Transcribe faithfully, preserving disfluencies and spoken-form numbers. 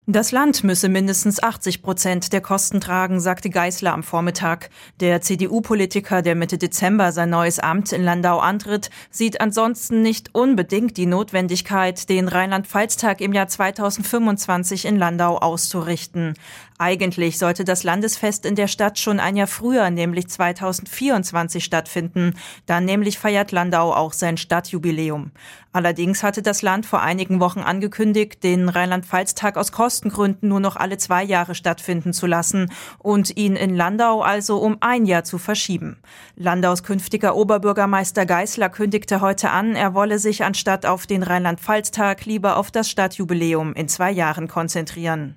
Das Land müsse mindestens achtzig Prozent der Kosten tragen, sagte Geisler am Vormittag. Der C D U-Politiker, der Mitte Dezember sein neues Amt in Landau antritt, sieht ansonsten nicht unbedingt die Notwendigkeit, den Rheinland-Pfalz-Tag im Jahr zweitausendfünfundzwanzig in Landau auszurichten. Eigentlich sollte das Landesfest in der Stadt schon ein Jahr früher, nämlich zweitausendvierundzwanzig, stattfinden. Dann nämlich feiert Landau auch sein Stadtjubiläum. Allerdings hatte das Land vor einigen Wochen angekündigt, den Rheinland-Pfalz-Tag aus Kostengründen nur noch alle zwei Jahre stattfinden zu lassen und ihn in Landau also um ein Jahr zu verschieben. Landaus künftiger Oberbürgermeister Geisler kündigte heute an, er wolle sich anstatt auf den Rheinland-Pfalz-Tag lieber auf das Stadtjubiläum in zwei Jahren konzentrieren.